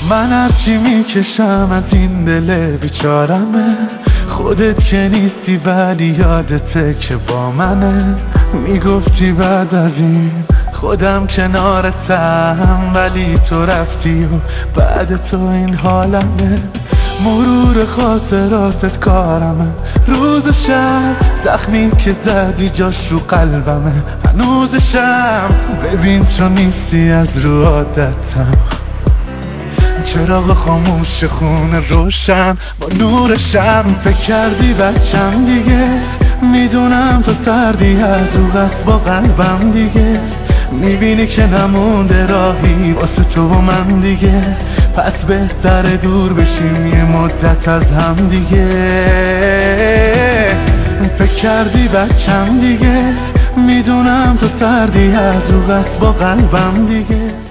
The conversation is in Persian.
من هرچی میکشم از این دل بیچارمه، خودت که نیستی ولی یادته که با منه. میگفتی بعد از این خودم کنارتم، ولی تو رفتی و بعد تو این حالمه. مرور خاطراتت کارمه، روز شب زخمی که زدی جاش رو قلبمه. هنوزشم ببین تو نیستی از رو عادتم، چراغ خاموش خونه روشن با نور شرم. فکر کردی بچم دیگه، میدونم تو سردی از رو قصد با قلبم دیگه. میبینی که نمونده راهی واسه تو و من دیگه، پس بهتر دور بشیم یه مدت از هم دیگه. فکر کردی بچم دیگه، میدونم تو سردی از رو قصد با قلبم دیگه.